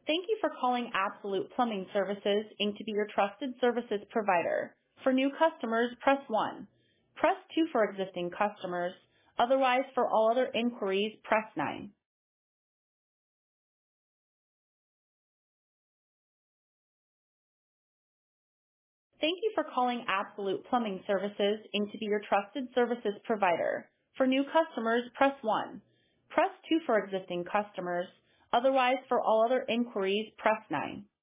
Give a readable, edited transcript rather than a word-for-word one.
Thank you for calling Absolute Plumbing Services, Inc. to be your trusted services provider. For new customers, press 1. Press 2 for existing customers. Otherwise, for all other inquiries, press 9. Thank you for calling Absolute Plumbing Services, Inc. to be your trusted services provider. For new customers, press 1. Press 2 for existing customers. Otherwise, for all other inquiries, press 9.